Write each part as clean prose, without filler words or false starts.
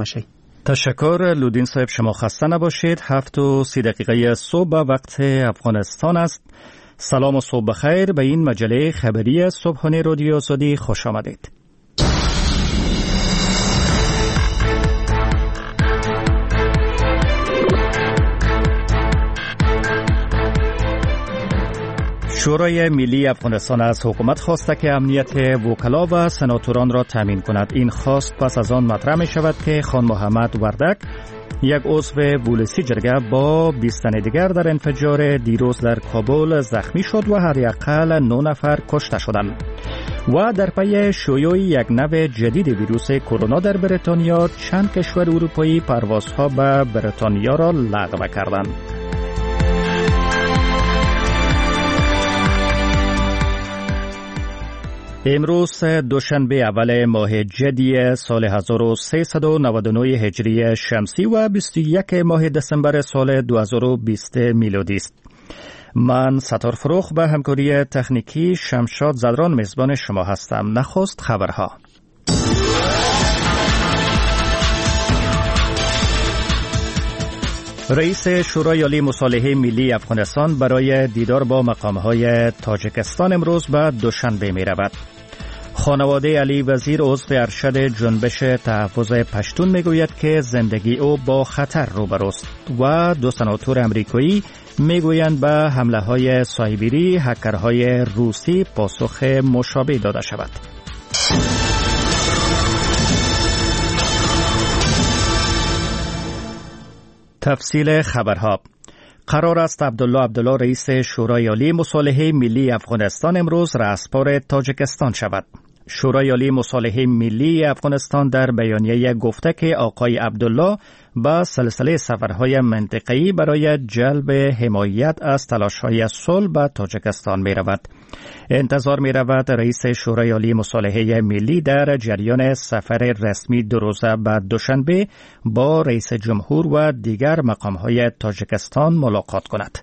باشید. تشکر لودین صاحب، شما خسته نباشید. 7:30 صبح وقت افغانستان است. سلام و صبح بخیر. به این مجله خبری صبحانه رادیو آزادی خوش آمدید. شورای ملی افغانستان از حکومت خواسته که امنیت وکلا و سناتوران را تامین کند. این خواست پس از آن مطرح می شود که خان محمد وردک، یک عضو ولسی جرگه، با 20 تن دیگر در انفجار دیروز در کابل زخمی شد و حداقل 9 نفر کشته شدند. و در پی شیوع یک نوع جدید ویروس کرونا در بریتانیا، چند کشور اروپایی پروازها به بریتانیا را لغو کردند. امروز دوشنبه اول ماه جدی سال 1399 هجری شمسی و 21 ماه دسامبر سال 2020 میلادی است. من ستار فروخ به همکاری تکنیکی شمشاد زدران میزبان شما هستم. نخست خبرها. رئیس شورای عالی مصالحه ملی افغانستان برای دیدار با مقامهای تاجیکستان امروز به دوشنبه می رود. خانواده علی وزیر عضو ارشد جنبش تحفظ پشتون می گوید که زندگی او با خطر روبروست و 2 سناتور امریکایی می گویند به حمله های سایبری هکرهای روسی پاسخ مشابه داده شود. تفصیل خبرها. قرار است عبدالله رئیس شورای عالی مصالحه ملی افغانستان امروز رأسپار تاجیکستان شود. شورای عالی مصالحه ملی افغانستان در بیانیه گفته که آقای عبدالله با سلسله سفرهای منطقه‌ای برای جلب حمایت از تلاش‌های صلح به تاجیکستان می رود. انتظار می رود رئیس شورای عالی مصالحه ملی در جریان سفر رسمی 2 روزه بعد دوشنبه با رئیس جمهور و دیگر مقام‌های تاجیکستان ملاقات کند.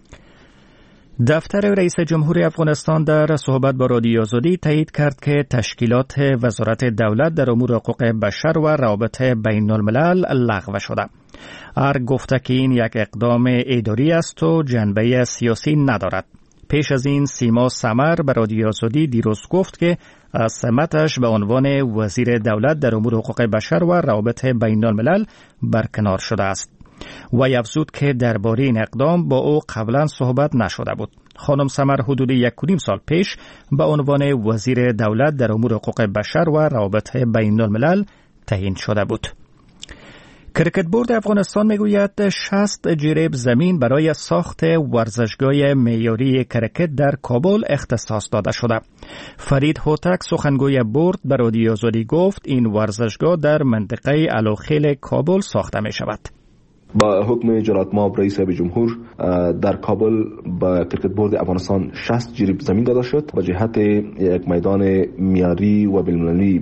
دفتر رئیس جمهور افغانستان در صحبت با رادیو آزادی تایید کرد که تشکیلات وزارت دولت در امور حقوق بشر و روابط بین الملل لغو شده. گفته که این یک اقدام اداری است و جنبه سیاسی ندارد. پیش از این سیما سمر به رادیو آزادی دیروز گفت که از سمتش به عنوان وزیر دولت در امور حقوق بشر و روابط بین الملل برکنار شده است. و افزود که درباره این اقدام با او قبلا صحبت نشده بود. خانم سمر حدود 1.5 سال پیش به عنوان وزیر دولت در امور حقوق بشر و روابط بین الملل تعیین شده بود. کرکت بورد افغانستان میگوید 60 جریب زمین برای ساخت ورزشگاه معیاری کرکت در کابل اختصاص داده شده. فرید هوتک سخنگوی بورد به رادیو آزادی گفت این ورزشگاه در منطقه علاخیل کابل ساخته می شود. با حکم جلالت مآب رئیس جمهور در کابل با کرکت بورد افغانستان 60 جریب زمین داده شد به جهت یک میدان معیاری و بین‌المللی.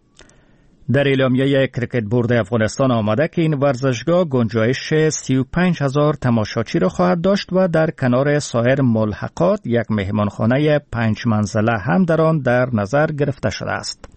در اعلامیه کرکت بورد افغانستان آمده که این ورزشگاه گنجایش 35,000 تماشاچی را خواهد داشت و در کنار سایر ملحقات یک مهمانخانه 5 منزله هم در آن در نظر گرفته شده است.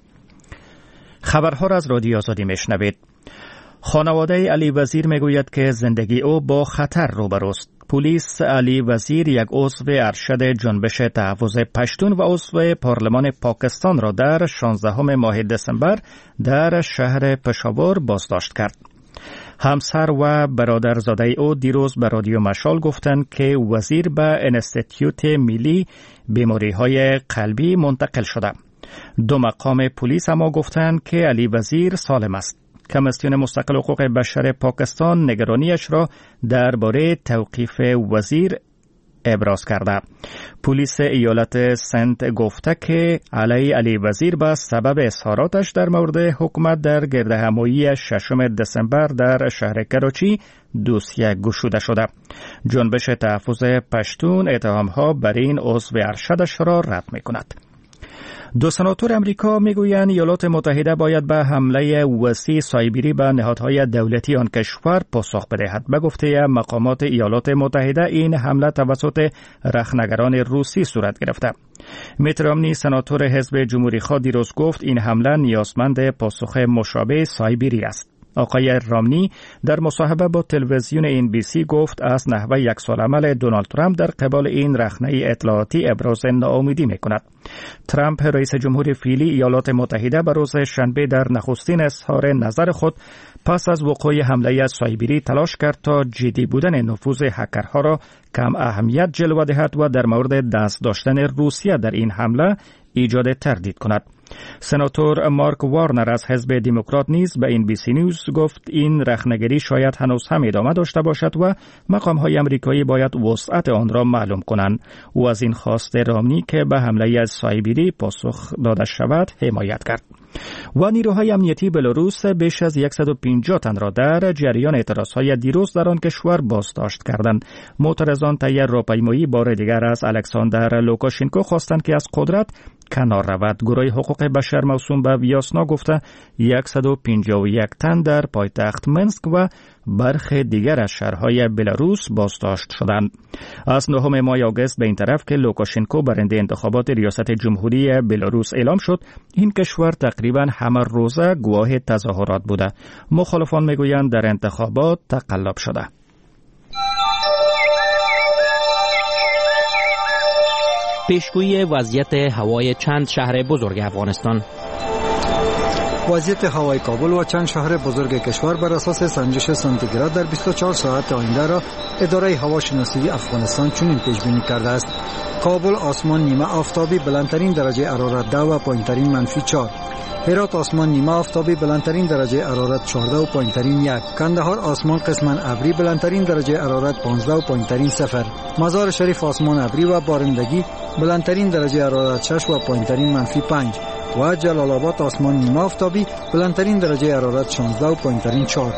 خبرها را از رادیو آزادی میشنوید. خانواده علی وزیر میگوید که زندگی او با خطر روبروست. پلیس علی وزیر، یک عضو ارشد جنبش تحفظ پشتون و عضو پارلمان پاکستان را در 16 ماه دسامبر در شهر پشاور بازداشت کرد. همسر و برادرزاده او دیروز به رادیو مشال گفتند که وزیر به انستیتیوت ملی بیماری‌های قلبی منتقل شده. 2 مقام پلیس اما گفتند که علی وزیر سالم است. کمیسیون مستقل حقوق بشر پاکستان نگرانیش را درباره توقیف وزیر ابراز کرده. پلیس ایالت سند گفته که علی وزیر به سبب اظهاراتش در مورد حکومت در گردهمایی 6 دسامبر در شهر کراچی دوسیه گشوده شده. جنبش تحفظ پشتون اتهامها بر این عضو ارشدش را رد می‌کند. 2 سناتور امریکا میگویند ایالات متحده باید به حمله وسیع سایبری به نهادهای دولتی آن کشور پاسخ بدهد. به گفته مقامات ایالات متحده این حمله توسط رخنگران روسی صورت گرفته. میت رامنی سناتور حزب جمهوری خواه دیروز گفت این حمله نیازمند پاسخ مشابه سایبری است. آقای رامنی در مصاحبه با تلویزیون NBC گفت از نحوه یکسالعمل دونالد ترامپ در قبال این رخنه اطلاعاتی ابراز ناامیدی می‌کند. ترامپ رئیس جمهور فعلی ایالات متحده به روز شنبه در نخستین اظهار نظر خود پس از وقوع حمله سایبری تلاش کرد تا جدی بودن نفوذ هکرها را کم اهمیت جلوه دهد و در مورد دست داشتن روسیه در این حمله ایجاد تردید کند. سناتور مارک وارنر از حزب دموکرات نیز به NBC نیوز گفت این رخنه‌گری شاید هنوز هم ادامه داشته باشد و مقام‌های آمریکایی باید وسعت آن را معلوم کنند. او از این خواست رامنی که به حمله سایبری پاسخ داده شود حمایت کرد. و نیروهای امنیتی بلاروس بیش از 150 تن را در جریان اعتراضهای دیروز در آن کشور بازداشت کردند. معترضان طی راهپیمایی بار دیگر از الکساندر لوکاشنکو خواستند که از قدرت کنار رود. گروه حقوق بشر موسوم به ویاسنا گفته 151 تن در پایتخت منسک و برخی دیگر از شهرهای بلاروس بازداشت شدند. از 9 ماه آگوست به این طرف که لوکاشنکو برنده انتخابات ریاست جمهوری بلاروس اعلام شد، این کشور تقریبا همه روزه گواه تظاهرات بوده. مخالفان میگویند در انتخابات تقلب شده. پیشگویی وضعیت هوای چند شهر بزرگ افغانستان. وضعیت هوای کابل و چند شهر بزرگ کشور بر اساس سنجش سانتیگراد در 24 ساعت آینده را اداره هواشناسی افغانستان چنین پیش بینی کرده است: کابل آسمان نیمه آفتابی بلندترین درجه حرارت 10 و پایینترین -4. هرات آسمان نیمه آفتابی بلندترین درجه حرارت 14 و پایینترین 1. کندهار آسمان قسماً ابری بلندترین درجه حرارت 15 و پایینترین 0. مزار شریف آسمان ابری و بارندگی بلندترین درجه حرارت 6 و پایینترین -5. و جلال آباد آسمان نیمه آفتابی بلندترین درجه حرارت 16 و پایینترین 4.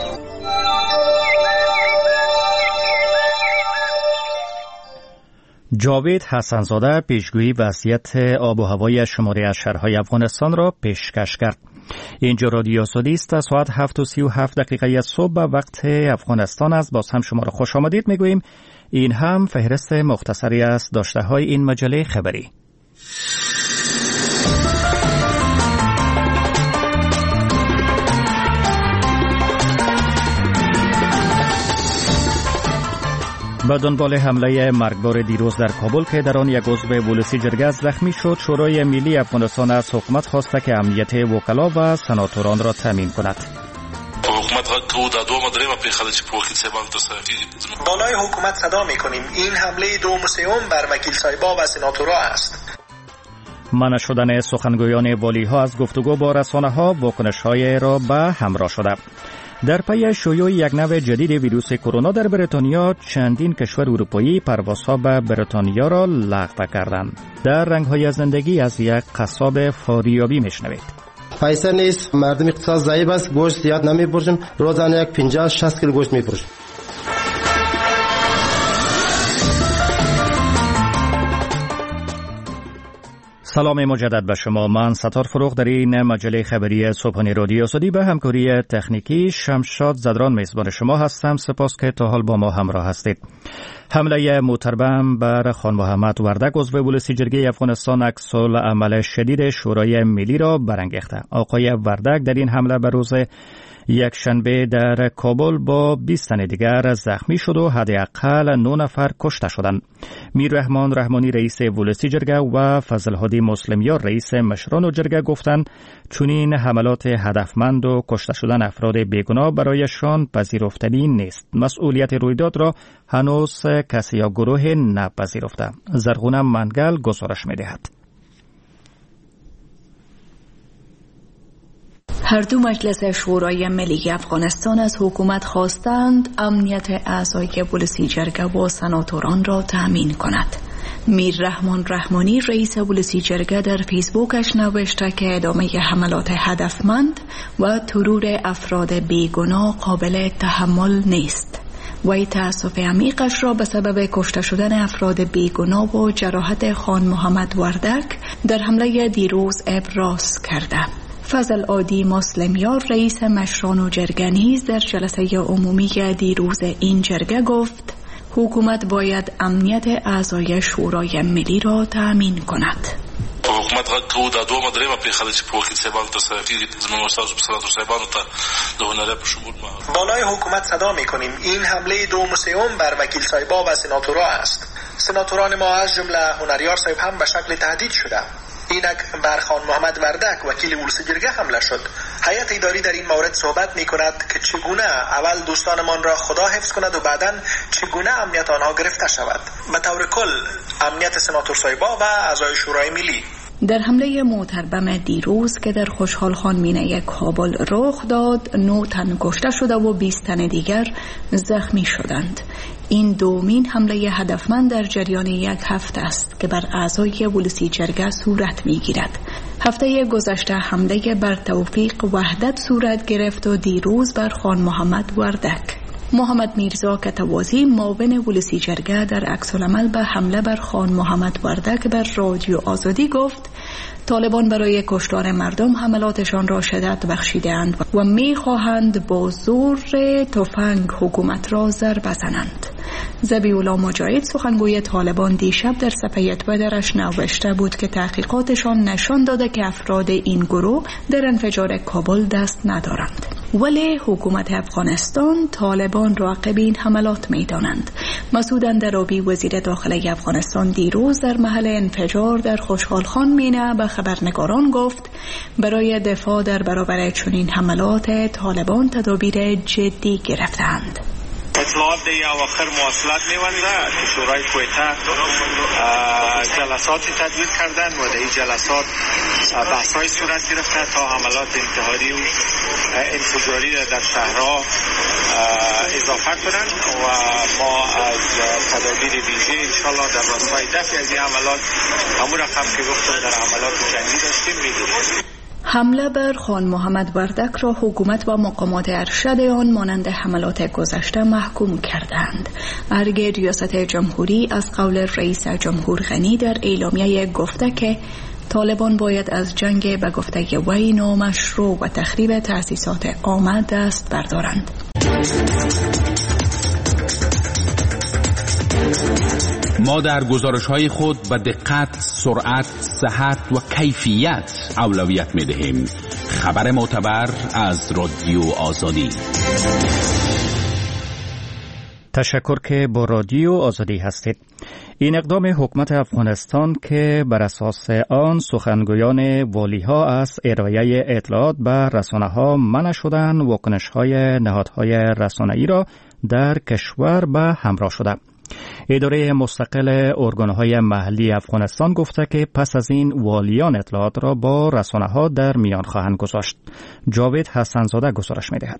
جاوید حسنزاده پیشگویی وضعیت آب و هوای شماری از شهرهای افغانستان را پیشکش کرد. اینجا رادیو سعودی است. ساعت 7:37 صبح به وقت افغانستان است. باز هم شما را خوش آمدید میگوییم. این هم فهرست مختصری از داشته های این مجله خبری. به دنبال حمله مرگبار دیروز در کابل که در آن یک عضو ولسی جرگه زخمی شد، شورای ملی افغانستان از حکومت خواسته که امنیت وکلا و سناتوران را تامین کند. بالای حکومت صدا می‌کنیم این حمله دوم و سوم بر وکیل صاحبا و سناتورها است. منع شدن سخنگویان والی‌ها از گفتگو با رسانه‌ها واکنش‌های را به همراه شده. در پی شیوع یک نوع جدید ویروس کرونا در بریتانیا، چندین کشور اروپایی پروازها به بریتانیا را لغو کردند. در رنگ‌های زندگی از یک قصاب فاریابی میشنوید. پیسه نیست، مردم اقتصاد ضعیف است، گوشت زیاد نمی‌فروشیم، روزانه یک 50-60 کیلو گوشت می‌فروشیم. سلام مجدد به شما. من ستار فروغ در این مجله خبری صبحانه رادیو سعودی به همکاری تکنیکی شمشاد زدران میزبان شما هستم. سپاس که تا حال با ما همراه هستید. حمله متربم بر خان محمد وردک عضو ولسی جرگه افغانستان عکس‌العمل شدید شورای ملی را برانگیخته. آقای وردک در این حمله به روز یک شنبه در کابل با 20 تن دیگر زخمی شد و حداقل 9 نفر کشته شدند. میررحمان رحمانی رئیس ولسی جرگه و فضل‌هادی مسلمیار رئیس مشران جرگه گفتند چنین حملات هدفمند و کشته شدن افراد بیگناه برایشان پذیرفتنی نیست. مسئولیت رویداد را هنوز کسی یا گروه نپذیرفته. زرغونه منگل گزارش می‌دهد. هر دو مجلس شورای ملی افغانستان از حکومت خواستند امنیت اعضای ولسی جرگه و سناتوران را تأمین کند. میررحمان رحمانی رئیس ولسی جرگه در فیسبوکش نوشته که ادامه حملات هدفمند و ترور افراد بیگناه قابل تحمل نیست. وی تأسف عمیقش را به سبب کشته شدن افراد بیگناه و جراحت خان محمد وردک در حمله دیروز ابراز کرده. فضل‌هادی مسلمیار رئیس مشران و جرگه نیز در جلسه عمومی دیروز این جرگه گفت حکومت باید امنیت اعضای شورای ملی را تأمین کند. حکومت غږ کوو دا دوه درېمه پیښه ده چې په وکیل صاحبانو ترسره کېږي زموږ استادو سناتور صاحبانو ته د هنري په شمول بالای حکومت صدا میکنیم این حمله دوم و سوم بر وکیل صاحبا و سناتورها است. سناتوران ما از جمله هنریار صاحب هم به شکل تهدید شده. اینک بر خان محمد وردک وکیل ولسی جرگه حمله شد. هیئت اداری در این مورد صحبت می کند که چگونه اول دوستانمان را خدا حفظ کند و بعداً چگونه امنیت آنها گرفته شود. به طور کل امنیت سناتور صاحبا و اعضای شورای ملی. در حمله موتربم دیروز که در خوشحال خان مینه کابل رخ داد 9 تن کشته شده و 20 تن دیگر زخمی شدند. این دومین حمله هدفمند در جریان یک هفته است که بر اعضای ولسی جرگه صورت میگیرد. هفته گذشته حمله بر توفیق وحدت صورت گرفت و دیروز بر خان محمد وردک. محمد میرزا کتوازی معاون ولسی جرگه در عکس‌العمل به حمله بر خان محمد وردک بر رادیو آزادی گفت طالبان برای کشتار مردم حملاتشان را شدت بخشیده‌اند و می‌خواهند با زور تفنگ حکومت را ضربه زنند. ذبیح‌الله مجاهد سخنگوی طالبان دیشب در صفحه توییترش نوشته بود که تحقیقاتشان نشان داده که افراد این گروه در انفجار کابل دست ندارند. ولی حکومت افغانستان طالبان را عقب این حملات می‌دانند. مسعود اندرابی وزیر داخلی افغانستان دیروز در محل انفجار در خوشحال خان مینه به خبرنگاران گفت برای دفاع در برابر چنین حملات طالبان تدابیر جدی گرفتند. اطلاعات در اواخر مواصلات می‌ونده که شورای کویته جلساتی تدوین کردن و در این جلسات بحث‌های صورت گرفته تا حملات انتحاری و انفجاری در شهرها اضافه کنند و ما از تدابیر ویژه انشالله در راستای دفع از این حملات همون رقم که گفتم در حملات جنگی داشتیم می‌گیریم. حمله بر خان محمد وردک را حکومت و مقامات ارشد آن مانند حملات گذشته محکوم کردند. ارگ ریاست جمهوری از قول رئیس جمهور غنی در اعلامیه گفته که طالبان باید از جنگ به گفته وی نامشروع و تخریب تأسیسات عامه دست بردارند. ما در گزارش‌های خود به دقت، سرعت، صحت و کیفیت اولویت می‌دهیم. خبر معتبر از رادیو آزادی. تشکر که با رادیو آزادی هستید. این اقدام حکومت افغانستان که بر اساس آن سخنگویان والی‌ها از ارائه اطلاعات به رسانه‌ها منع شدند، واکنش‌های نهادهای رسانه‌ای را در کشور به همراه شده. اداره مستقل ارگان‌های محلی افغانستان گفته که پس از این والیان اطلاعات را با رسانه‌ها در میان خواهند گذاشت. جاوید حسنزاده گزارش می‌دهد.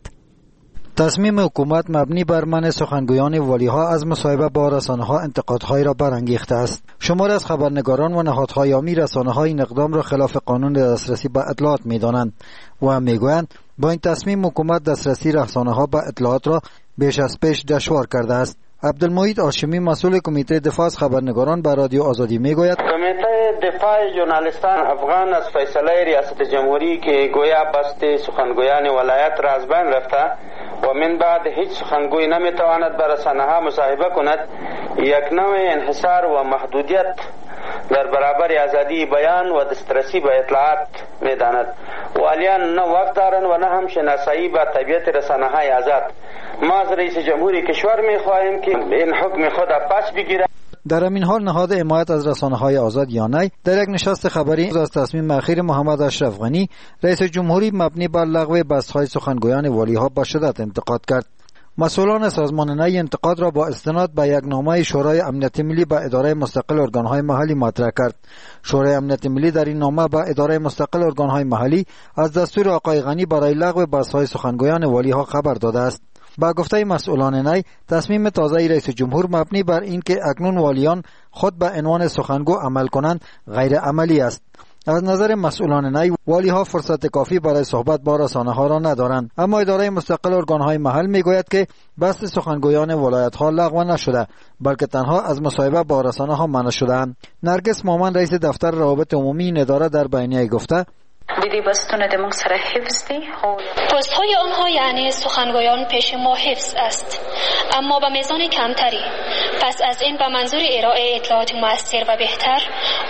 تصمیم حکومت مبنی بر منع سخنگویان والی‌ها از مصاحبه با رسانه‌ها انتقادهایی را برانگیخته است. شماری از خبرنگاران و نهادهای عامی رسانه‌ها این اقدام را خلاف قانون دسترسی به اطلاعات می‌دانند و می‌گویند با این تصمیم حکومت دسترسی رسانه‌ها به اطلاعات را بیش از پیش دشوار کرده است. عبدالمجید هاشمی مسئول کمیته دفاع از خبرنگاران به رادیو آزادی میگوید کمیته دفاع ژورنالیستان افغان از فیصله ریاست جمهوری که گویا بست سخنگویان ولایت را از بین رفته و من بعد هیچ سخنگوی نمیتواند به رسانه‌ها مصاحبه کند یک نوع انحصار و محدودیت در برابر آزادی بیان و دسترسی به اطلاعات میداند. والیان نه وقت دارند و نه هم شناسایی به طبیعت رسانه‌های آزاد. ما از رئیس جمهوری کشور می‌خواهیم که این حکم خود پس بگیرد. در همین حال نهاد حمایت از رسانه‌های آزاد یا نه در یک نشست خبری از تصمیم اخیر محمد اشرف غنی رئیس جمهوری مبنی بر لغو بست‌های سخنگویان والی‌ها به شدت انتقاد کرد. مسئولان سازمان نی انتقاد را با استناد به یک نامه شورای امنیت ملی به اداره مستقل ارگان‌های محلی مطرح کرد. شورای امنیت ملی در این نامه به اداره مستقل ارگان‌های محلی از دستور آقای غنی برای لغو بست‌های سخنگویان والی‌ها خبر داده است. با گفته مسئولان نی تصمیم تازه رئیس جمهور مبنی بر اینکه اکنون والیان خود به عنوان سخنگو عمل کنند غیر عملی است. از نظر مسئولان نی والی‌ها فرصت کافی برای صحبت با رسانه‌ها را ندارند، اما اداره مستقل ارگان‌های محل میگوید که بست سخنگویان ولایت‌ها لغو نشده بلکه تنها از مصاحبه با رسانه‌ها منع شده‌اند. نرگس مومن رئیس دفتر روابط عمومی این اداره در بیانیه گفته دیدی بستون دمون سر حفظ دی پست های آنها یعنی سخنگویان پیش ما حفظ است، اما به میزان کمتری. پس از این به منظور ارائه اطلاعات مؤثر و بهتر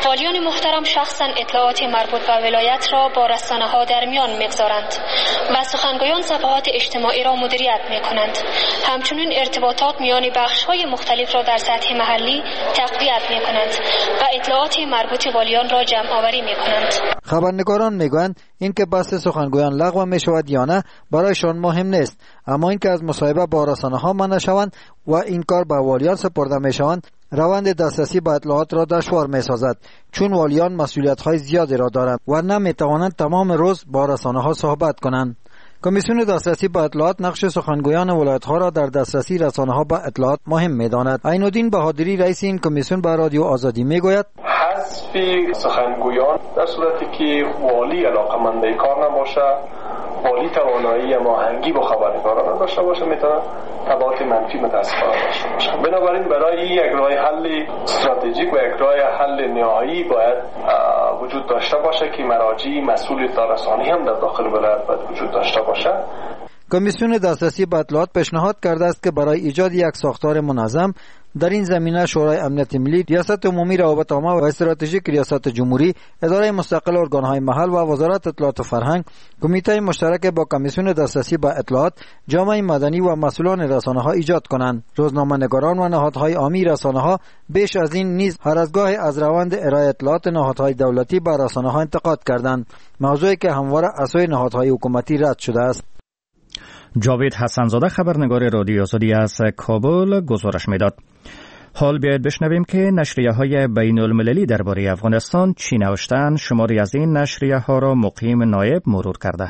والیان محترم شخصا اطلاعات مربوط به ولایت را با رسانه‌ها در میان می‌گذارند و سخنگویان صفحات اجتماعی را مدیریت می‌کنند. همچنین ارتباطات میان بخش‌های مختلف را در سطح محلی تقویت می‌کنند و اطلاعات مربوط والیان را جمع‌آوری می‌کنند. خبرنگاران میگویند اینکه بحث سخنگویان لغو می‌شود یا نه برایشان مهم نیست، اما اینکه از مصاحبه با رسانه‌ها منع شوند و این کار به والیان سپرده می‌شوند روند دسترسی به اطلاعات را دشوار می‌سازد، چون والیان مسئولیت‌های زیادی را دارند و نمی‌توانند تمام روز با رسانه‌ها صحبت کنند. کمیسیون دسترسی به اطلاعات نقش سخنگویان ولایت‌ها را در دسترسی رسانه‌ها به اطلاعات مهم می‌داند. عین‌الدین بهادری رئیس این کمیسیون به رادیو آزادی می‌گوید حذف سخنگویان در صورتی که والی علاقه‌مند کار نباشه، والی توانایی هماهنگی با خبرنگاران داشته باشه، میتونه تبعات منفی متاسفانه داشته باشه. بنابراین برای یک راه حل استراتژیک و یک راه حل نهایی باید وجود داشته باشه که مراجع مسئول رسانی هم در داخل ولایت باید وجود داشته باشه. کمیسیون دسترسی به اطلاعات پیشنهاد کرده است که برای ایجاد یک ساختار منظم در این زمینه شورای امنیت ملی، ریاست عمومی روابط عامه و استراتژیک ریاست جمهوری، اداره مستقل ارگان‌های محل و وزارت اطلاعات و فرهنگ، کمیته مشترک با کمیسیون دسترسی به اطلاعات، جامعه مدنی و مسئولان رسانه‌ها ایجاد کنند. روزنامه‌نگاران و نهادهای عامی رسانه‌ها بیش از این نیز هر از گاهی از روند ارائه اطلاعات نهادهای دولتی به رسانه‌ها انتقاد کردند، موضوعی که همواره از سوی نهادهای حکومتی رد شده است. جاوید حسنزاده خبرنگار رادیو آزادی از کابل گزارش میداد. حال بیاید بشنویم که نشریه‌های بین‌المللی درباره افغانستان چی نوشتند. شماری از این نشریه‌ها را مقیم نایب مرور کرده.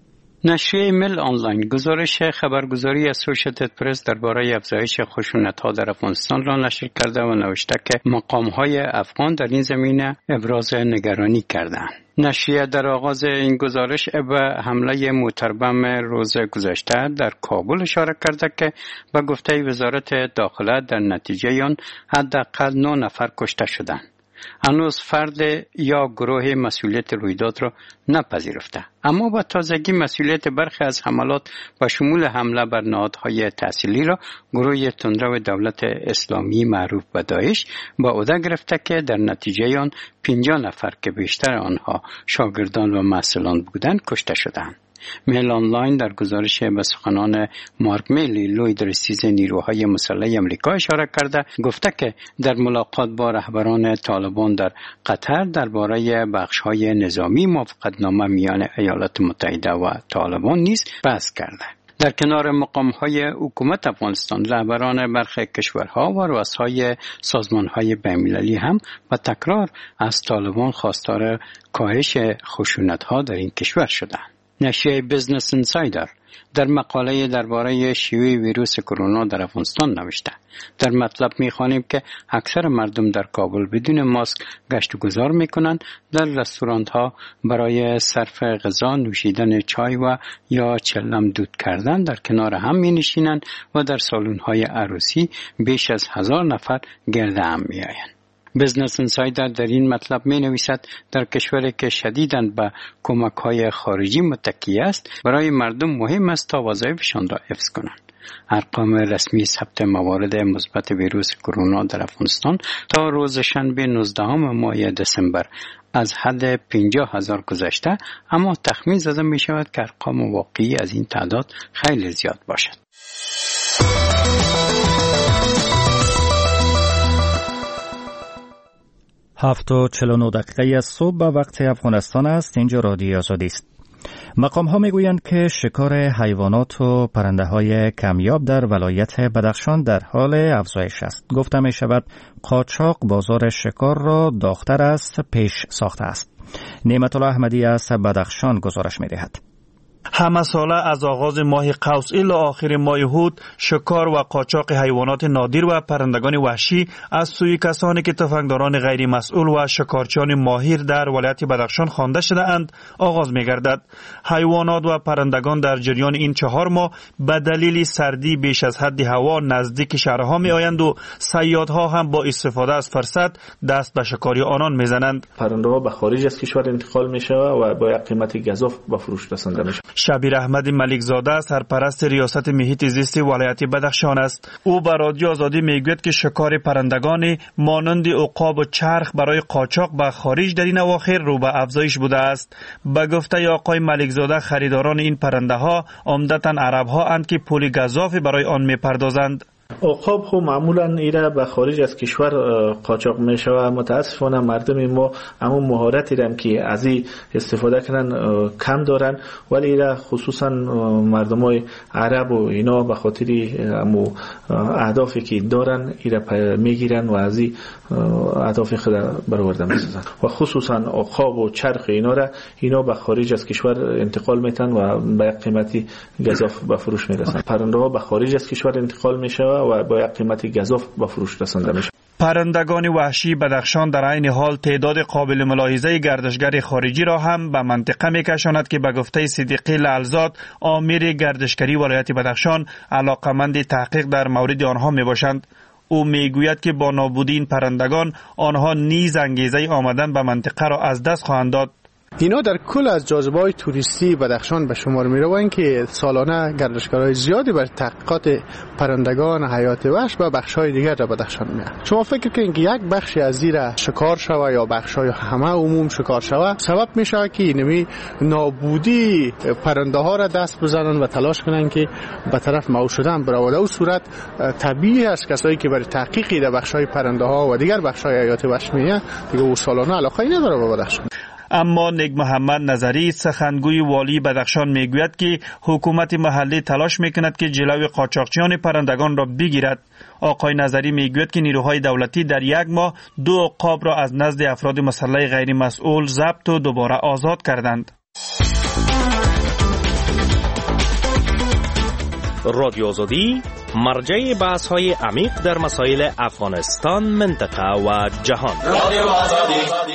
نشریه مل آنلاین گزارش خبرگزاری اسوسییتد پرس درباره افزایش خشونت‌ها در افغانستان را نشر کرده و نوشته که مقام‌های افغان در این زمینه ابراز نگرانی کردند. نشریه در آغاز این گزارش به حمله موتربم روز گذشته در کابل اشاره کرده که به گفته وزارت داخله در نتیجه آن حداقل 9 نفر کشته شدند. هنوز فرد یا گروه مسئولیت رویداد را نپذیرفته، اما با تازگی مسئولیت برخی از حملات با شمول حمله بر نهادهای تحصیلی را گروه تندرو دولت اسلامی معروف به داعش با عهده گرفته که در نتیجه آن 50 نفر که بیشتر آنها شاگردان و محصلان بودند کشته شدند. میل آنلاین در گزارش به سخنان مارک میلی لوید رئیس نیروهای مسلح آمریکا اشاره کرده گفته که در ملاقات با رهبران طالبان در قطر درباره بخش‌های نظامی موافقتنامه میان ایالات متحده و طالبان نیز بحث کرده. در کنار مقام‌های حکومت افغانستان، رهبران برخی کشورها و رؤسای سازمان‌های بین‌المللی هم با تکرار از طالبان خواستار کاهش خشونت‌ها در این کشور شدند. نشریه بیزنس انسایدر در مقاله درباره شیوع ویروس کرونا در افغانستان نوشته. در مطلب می‌خوانیم که اکثر مردم در کابل بدون ماسک گشت و گذار می‌کنند، در رستوران‌ها برای صرف غذا، نوشیدن چای و یا چلم دود کردن در کنار هم می‌نشینند و در سالن‌های عروسی بیش از 1000 نفر گرد هم می‌آیند. بیزنس انسایدر در این مطلب می نویسد در کشوری که شدیداً به کمک‌های خارجی متکی است، برای مردم مهم است تا وظایفشان را حفظ کنند. ارقام رسمی ثبت موارد مثبت ویروس کرونا در افغانستان تا روز شنبه 19 ماه دسامبر از حد 50,000 گذشته، اما تخمین زده می شود که ارقام واقعی از این تعداد خیلی زیاد باشد. 7:49 صبح به وقت افغانستان است. اینجا رادیو آزادی است. مقام ها میگویند که شکار حیوانات و پرنده های کمیاب در ولایت بدخشان در حال افزایش است. گفته می شود قاچاق بازار شکار را داغ‌تر از پیش ساخته است. نعمت الله احمدی از بدخشان گزارش می دهد. همه ساله از آغاز ماه قوس الی آخر ماه هود شکار و قاچاق حیوانات نادر و پرندگان وحشی از سوی کسانی که تفنگداران غیر مسئول و شکارچیان ماهر در ولایت بدخشان خوانده شده اند آغاز می گردد. حیوانات و پرندگان در جریان این 4 ماه به دلیل سردی بیش از حد هوا نزدیک شهرها می آیند و صیادها هم با استفاده از فرصت دست به شکاری آنان می زنند. پرنده ها به خارج از کشور انتقال می شود و با یک قیمت گزاف به فروش رسانده می شود. شبیر احمد ملکزاده سرپرست ریاست محیط زیست ولایت بدخشان است. او به رادیو آزادی میگوید که شکار پرندگان مانند عقاب و چرخ برای قاچاق به خارج در این اواخر رو به افزایش بوده است. به گفته آقای ملکزاده خریداران این پرنده ها عمدتاً عرب ها اند که پول گزافی برای آن میپردازند. عقاب خو معمولا ایره به خارج از کشور قاچاق میشه و متاسفانه مردم ما همون مهارتی رم که از این استفاده کنن کم دارن، ولی ایره خصوصا مردمای عرب و اینا به خاطر همون اهدافی که دارن ایره میگیرن و از این اهداف خود برآورده میسازن و خصوصا عقاب و چرخ اینا به خارج از کشور انتقال میتن و به قیمتی گزاف به فروش میرسن. پرنده ها به خارج از کشور انتقال میشه و با یک قیمت گزاف به فروش رسانده میشه. پرندگان وحشی بدخشان در عین حال تعداد قابل ملاحظه گردشگر خارجی را هم به منطقه میکشاند که به گفته صدیقی لعلزاد آمیر گردشگری ولایت بدخشان علاقمند تحقیق در مورد آنها میباشند. او میگوید که با نابودی این پرندگان آنها نیز انگیزه آمدن به منطقه را از دست خواهند داد. اینا در کل از جاذبه‌های توریستی بدخشان به شمار می‌روند که سالانه گردشگرای زیادی بر تحقیقات پرندگان حیات وحش و بخش‌های دیگر در بدخشان می‌آیند. شما فکر کنید که یک بخشی از زیر شکار شوه یا بخش‌های همه عموم شکار شوه سبب میشه که اینمی نابودی پرنده‌ها را دست بزنن و تلاش کنن که به طرف مو شدن برود. او صورت طبیعی است کسایی که برای تحقیق در بخش‌های پرنده‌ها و دیگر بخش‌های حیات وحش می‌آیند دیگه او سالانه علاقه نداره به بدخشان. اما نگ محمد نظری سخنگوی والی بدخشان میگوید که حکومت محلی تلاش میکند که جلوی قاچاقچیان پرندگان را بگیرد. آقای نظری میگوید که نیروهای دولتی در یک ماه 2 عقاب را از نزد افراد مسلح غیر مسئول ضبط و دوباره آزاد کردند. رادیو آزادی مرجع بحث‌های عمیق در مسائل افغانستان، منطقه و جهان. رادیو آزادی.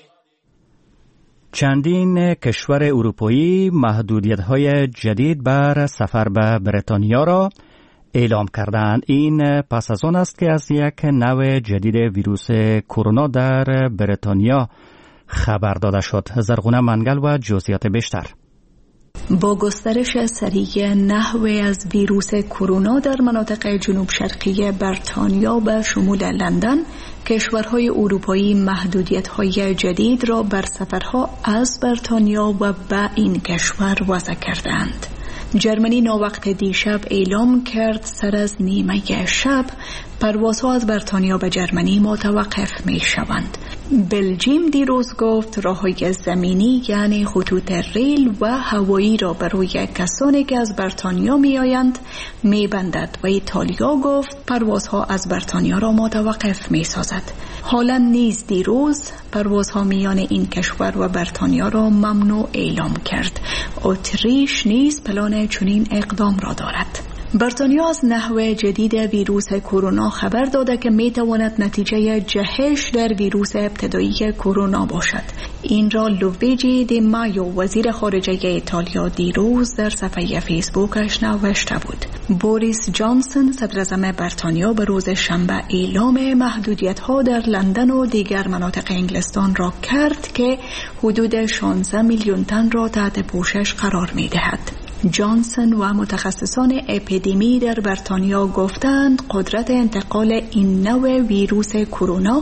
چندین کشور اروپایی محدودیت‌های جدید بر سفر به بریتانیا را اعلام کردند. این پس از آن است که از یک نوع جدید ویروس کرونا در بریتانیا خبر داده شد. زرغونه منگل و جزئیات بیشتر. با گسترش سریع نحوی از ویروس کرونا در مناطق جنوب شرقی بریتانیا به شمول لندن، کشورهای اروپایی محدودیت‌های جدید را بر سفرها از بریتانیا و به این کشور وضع کردند. جرمنی ناوقت دیشب اعلام کرد سر از نیمه شب پروازها از بریتانیا به جرمنی متوقف می شوند. بلژیم دیروز گفت راههای زمینی یعنی خطوط ریل و هوایی را برای کسانی که از بریتانیا می آیند می بندد و ایتالیا گفت پروازها از بریتانیا را متوقف می سازد. هلند نیز دیروز پروازها میان این کشور و بریتانیا را ممنوع اعلام کرد. اتریش نیز پلان چنین اقدام را دارد. بریتانیا از نحو جدید ویروس کرونا خبر داده که می تواند نتیجه جهش در ویروس ابتدایی کرونا باشد. این را لویجی دی مایو وزیر خارجه ایتالیا دیروز در صفحه فیسبوکش نوشته بود. بوریس جانسون صدر اعظم بریتانیا به روز شنبه اعلام محدودیت‌ها در لندن و دیگر مناطق انگلستان را کرد که حدود 16 میلیون تن را تحت پوشش قرار می دهد. جانسون و متخصصان اپیدمی در بریتانیا گفتند قدرت انتقال این نوع ویروس کرونا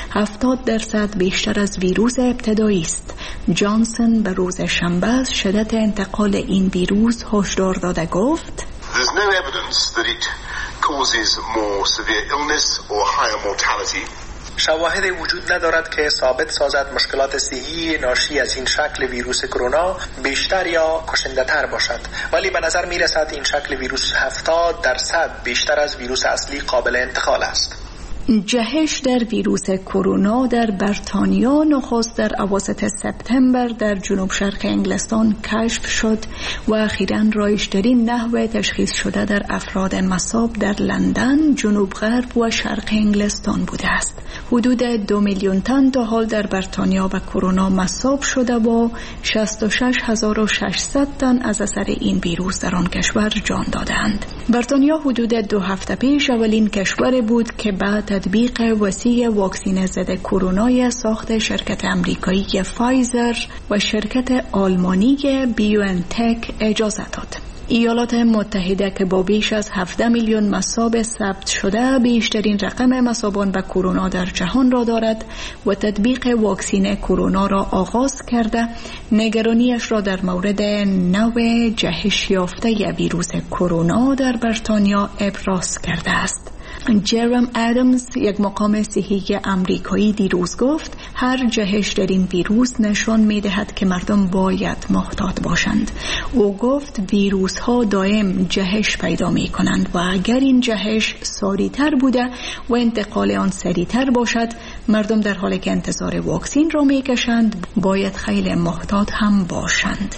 70% بیشتر از ویروس ابتدایی است. جانسون به روز شنبه از شدت انتقال این ویروس هشدار داده گفت There's no evidence that it causes more severe illness or higher mortality. شواهد وجود ندارد که ثابت سازد مشکلات صحی ناشی از این شکل ویروس کرونا بیشتر یا کشنده تر باشد، ولی به نظر می رسد این شکل ویروس 70% بیشتر از ویروس اصلی قابل انتقال است. جهش در ویروس کرونا در بریتانیا نخست در اواسط سپتامبر در جنوب شرق انگلستان کشف شد و اخیراً رایج‌ترین نحو تشخیص شده در افراد مصاب در لندن، جنوب غرب و شرق انگلستان بوده است. حدود 2 میلیون تن تا حال در بریتانیا به کرونا مصاب شده و 66,600 تن از اثر این ویروس در آن کشور جان دادند. بریتانیا حدود 2 هفته پیش اولین کشور بود که به تطبیق وسیع واکسن ضد کرونا ساخت شرکت امریکایی فایزر و شرکت آلمانی بیوانتک اجازه داد. ایالات متحده که با بیش از 17 میلیون مصاب ثبت شده بیشترین رقم مصابان به کرونا در جهان را دارد و تطبیق واکسن کرونا را آغاز کرده، نگرانیش را در مورد نوع جهش یافته ویروس کرونا در بریتانیا ابراز کرده است. جرم ادمز، یک مقام صحی امریکایی، دیروز گفت هر جهش در این ویروس نشان می‌دهد که مردم باید محتاط باشند. او گفت ویروس ها دائم جهش پیدا می‌کنند و اگر این جهش سریع‌تر بوده و انتقال آن سریع‌تر باشد، مردم در حالی که انتظار واکسن را می‌کشند باید خیلی محتاط هم باشند.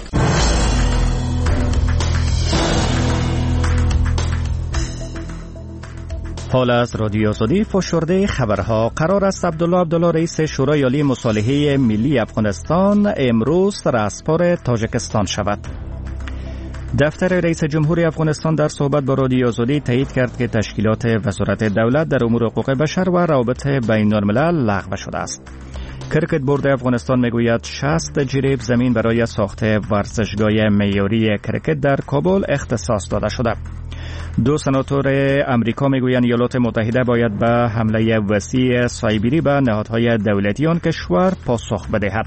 حال از رادیو آزادی فشرده خبرها. قرار است عبدالله رئیس شورای عالی مصالحه ملی افغانستان امروز رسپار تاجیکستان شود. دفتر رئیس جمهور افغانستان در صحبت با رادیو آزادی تایید کرد که تشکیلات وزارت دولت در امور حقوق بشر و روابط بین الملل لغو شده است. کرکت بورد افغانستان میگوید 60 جریب زمین برای ساخت ورزشگاه معیاری کرکت در کابل اختصاص داده شده. 2 سناتور امریکا میگویند ایالات متحده باید به حمله وسیع سایبری به نهادهای دولتی آن کشور پاسخ بدهد.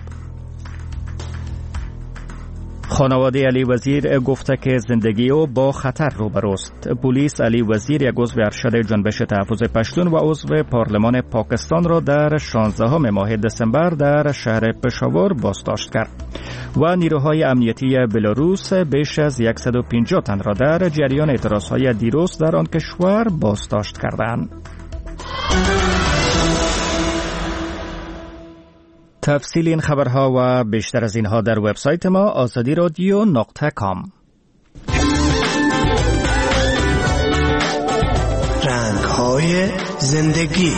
خانواده علی وزیر گفته که زندگی او با خطر روبروست. پلیس علی وزیر، یک عضو ارشد جنبش تحفظ پشتون و عضو پارلمان پاکستان را در 16 ماه دسامبر در شهر پشاور بازداشت کرد و نیروهای امنیتی بلاروس بیش از 150 تن را در جریان اعتراضهای دیروز در آن کشور بازداشت کردند. تفصیل این خبرها و بیشتر از اینها در وبسایت ما azadiradio.com. رنگ‌های زندگی.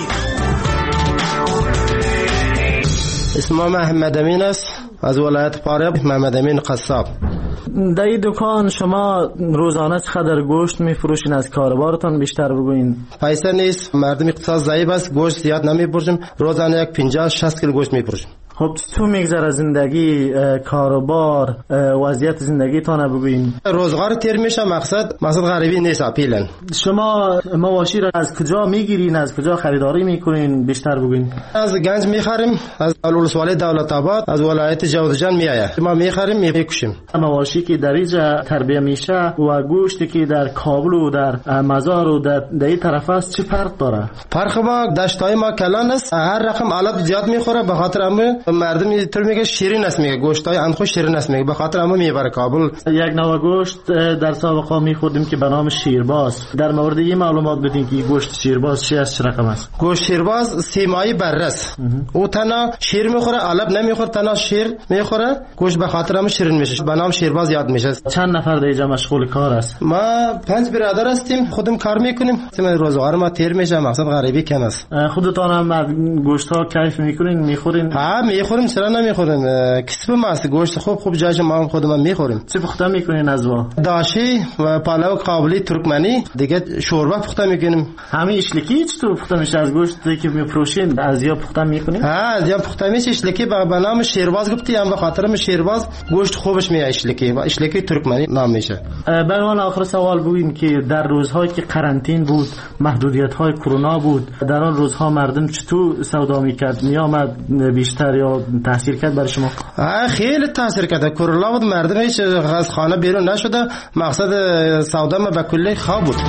اسمم محمد امین است، از ولایت فاریاب. محمد امین قصاب. در این دکان شما روزانه چقدر گوشت میفروشین؟ از کاربارتان بیشتر بگوین. پیسه نیست، مردم اقتصاد ضعیف است، گوشت زیاد نمیفروشیم، روزانه 50-60 کیلو گوشت میفروشیم. خب تو میگذره زندگی، کاروبار، وضعیت زندگیتان بگوین. روزگار تیر میشه، مقصد غریبی نیست. اپیلن شما مواشی را از کجا میگیرین، از کجا خریداری میکنین؟ بیشتر بگوین. از گنج میخریم، از ولسوالی دولت آباد، از ولایت جوزجان میآید. ما میخریم میکشیم. مواشی که در اینجا تربیه میشه و گوشتی که در کابل و در مزار و در این طرف است چه فرق داره؟ فرق ما دشتای ما کلان است، هر رقم علف زیاد میخوره، به خاطر همون مردم اینطور میگه شیرین است، میگه گوشتای انخو شیرین است، میگه به خاطر همون میبره کابل. یک نوع گوشت در سابقا میخوردیم که به نام شیرباز. در مورد این معلومات بدین که گوشت شیرباز چی است، چه رقم است؟ گوشت شیرباز سیمایی بررس، او تنها شیر میخوره، علف نمیخوره، تنها شیر میخوره، گوشت به خاطر همون شیرین میشه، به نام شیرباز یاد میشه. چند نفر در اینجا مشغول کار است؟ ما 5 برادر هستیم، خودم کار میکنیم. روزگار ما تیر میشه، مقصد غریبی کم است. خودتان هم گوشت ها کیف میکنین، میخورین؟ ها میخوریم، چرا نمیخوریم؟ کسب ماست، گوشت خوب جاش ما خودمون میخوریم. چه پخته میکنین از وا؟ داشی و پلو قابلی ترکمنی، دیگه شوربه پخته میکنیم. همین اشلکی چطور پخته میشه از گوشتی که میفروشین؟ از یا پخته میکنین؟ ها از یا پخته میشه. اشلکی به نام شیرباز گفتی، هم به خاطر شیرباز گوشت خوبش میاد. اشلکی و اشلکی ترکمنی نام میشه. به عنوان آخر سوال بگین که در روزهایی که قرنطین بود، محدودیت های کرونا بود، در آن روزها مردم چطور سودا میکرد؟ میامد بیشتر یا تاثیر کرد برای شما؟ خیلی تاثیر کرد. کرونا بود، مردم هیچ از خانه بیرون نشده، مقصد سودا ما به کلی خواب بود.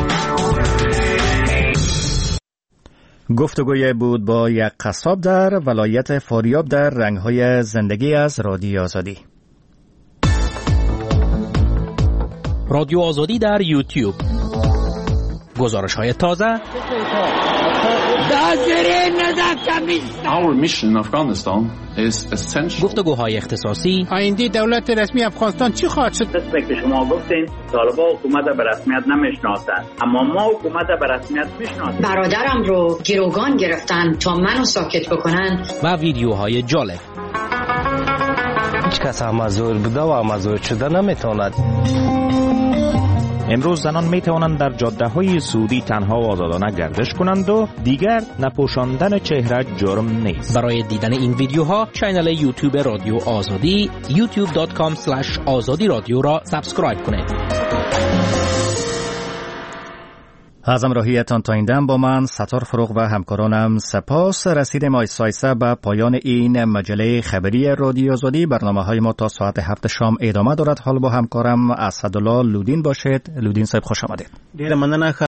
گفتگوی بود با یک قصاب در ولایت فاریاب در رنگ‌های زندگی از رادیو آزادی. رادیو آزادی در یوتیوب. گزارش‌های تازه. Our mission in Afghanistan is essential. گفتگوهای اختصاصی. آینده دولت رسمی افغانستان چی خواهد شد؟ مثل که شما گفتین طالبان حکومت به رسمیت نمیشناسند، اما ما حکومت به رسمیت میشناسیم. برادرم رو گروگان گرفتن تا منو ساکت بکنن. و ویدیوهای جالب. هیچ کس مزور بوده و مزور شده نمیتواند. امروز زنان می توانند در جاده‌های سعودی تنها و آزادانه گردش کنند و دیگر نپوشاندن چهره جرم نیست. برای دیدن این ویدیوها کانال یوتیوب رادیو آزادی youtube.com/azadi رادیو را سابسکرایب کنید. از همراهیتان تا این دم با من ستار فروغ و همکارانم سپاس. رسیدیم آیسایسه به پایان این مجله خبری رادیو آزادی. برنامه‌های ما تا ساعت 7 شام ادامه دارد. حال با همکارم اسدالله لودین باشید. لودین صاحب خوش آمدید.